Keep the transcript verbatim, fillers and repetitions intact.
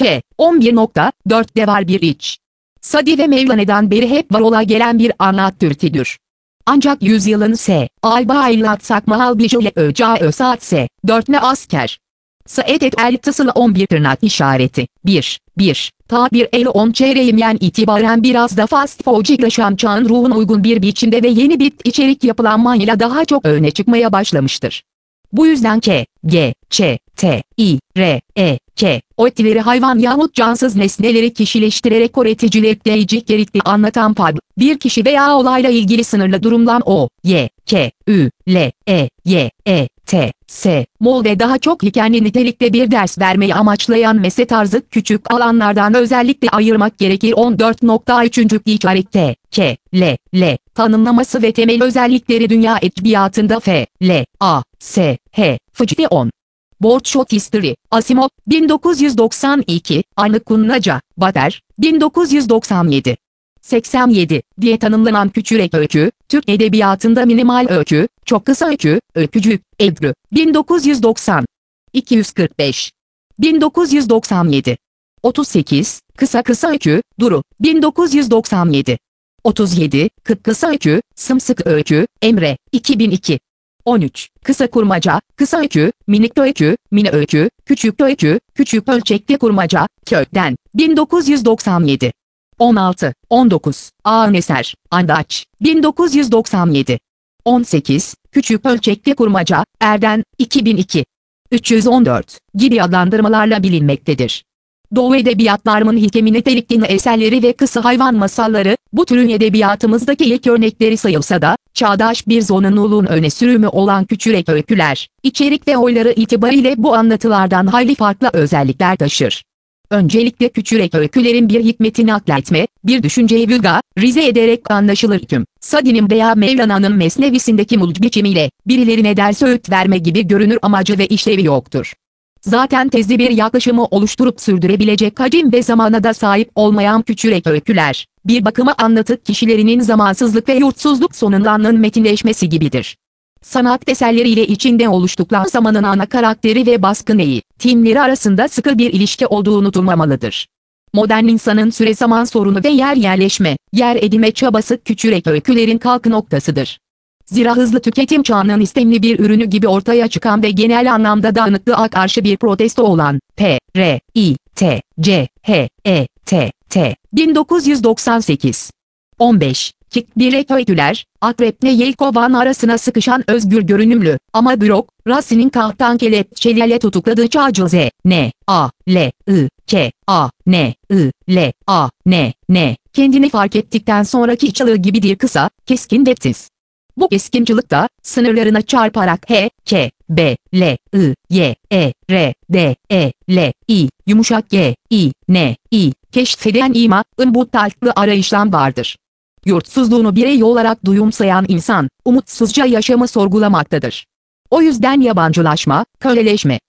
K. on bir nokta dört'de var bir iç. Sadi ve Mevlana'dan beri hep var ola gelen bir anlat türüdür. Ancak yüzyılın S. Alba illat sakmahal bijole öca ösaat S. dörtne asker. Saet et el tısılı on bir tırnak işareti. bir. bir. Ta bir el on çeyreğimyen itibaren biraz da fast fociklaşan çağın ruhuna uygun bir biçimde ve yeni bit içerik yapılanmayla daha çok öne çıkmaya başlamıştır. Bu yüzden K, G, Ç, T, I, R, E, K, öğretileri hayvan yahut cansız nesneleri kişileştirerek öğreticilikte iciklerikli anlatan fabl, bir kişi veya olayla ilgili sınırlı durumdan O, Y, K, Ü, L, E, Y, E, T, S, mol ve daha çok hikâyeli nitelikte bir ders vermeyi amaçlayan mesele tarzı küçük alanlardan özellikle ayırmak gerekir. on dört nokta üç. işaret T, K, L, L, tanımlaması ve temel özellikleri dünya edebiyatında F, L, A, S, H, Fıcıte on. Board Shot History, Asimov, bin dokuz yüz doksan iki, Aynı Kunnaca, Bader, bin dokuz yüz doksan yedi. seksen yedi diye tanımlanan küçürek öykü, Türk edebiyatında minimal öykü, çok kısa öykü, öykücük, Ebru, bin dokuz yüz doksan. iki yüz kırk beş. bin dokuz yüz doksan yedi. otuz sekiz, kısa kısa öykü, Duru, bin dokuz yüz doksan yedi. otuz yedi, kırk kısa öykü, Sımsıkı öykü, Emre, iki bin iki. on üç, kısa kurmaca, kısa öykü, minik öykü, mini öykü, küçük öykü, küçük ölçekli kurmaca, Kökten, bin dokuz yüz doksan yedi. on altı, on dokuz, Ağın Eser, Andaç, bin dokuz yüz doksan yedi. on sekiz, küçük ölçekli kurmaca, Erden, iki bin iki. üç yüz on dört, gibi adlandırmalarla bilinmektedir. Doğu edebiyatlarının hikemi nitelikli eserleri ve kısa hayvan masalları, bu türün edebiyatımızdaki ilk örnekleri sayılsa da, çağdaş bir zorunluluğun öne sürümü olan küçürek öyküler, içerik ve oyları itibariyle bu anlatılardan hayli farklı özellikler taşır. Öncelikle küçürek öykülerin bir hikmeti nakletme, bir düşünceyi vulgarize ederek anlaşılırken, Sadi'nin veya Mevlana'nın mesnevisindeki mulc biçimiyle, birilerine ders öğüt verme gibi görünür amacı ve işlevi yoktur. Zaten tezli bir yaklaşımı oluşturup sürdürebilecek hacim ve zamana da sahip olmayan küçürek öyküler, bir bakıma anlatı kişilerinin zamansızlık ve yurtsuzluk sonundanlığın metinleşmesi gibidir. Sanat eserleriyle içinde oluştukları zamanın ana karakteri ve baskın eğitimleri arasında sıkı bir ilişki olduğu unutulmamalıdır. Modern insanın süre zaman sorunu ve yer yerleşme, yer edinme çabası küçürek öykülerin kalkı noktasıdır. Zira hızlı tüketim çağının istemli bir ürünü gibi ortaya çıkan ve genel anlamda dağınıklığa karşı bir protesto olan P, R, I, T, C, H, E, T, T, bin dokuz yüz doksan sekiz. on beş. Kikbirek öyküler, Akrep'le Yelkovan arasına sıkışan özgür görünümlü, ama bürok, Rasin'in kahtan kelepçelerle tutukladığı çağcı Z, N, A, L, I, K, A, N, I, L, A, N, N, kendini fark ettikten sonraki çığlığı gibidir kısa, keskin ve tiz. Bu keskinçılıkta, sınırlarına çarparak H, K, B, L, I, Y, E, R, D, E, L, I, yumuşak G, I, N, I, keşfeden ima-ın bu tatlı arayışlan vardır. Yurtsuzluğunu birey olarak duyumsayan insan, umutsuzca yaşamı sorgulamaktadır. O yüzden yabancılaşma, köleleşme,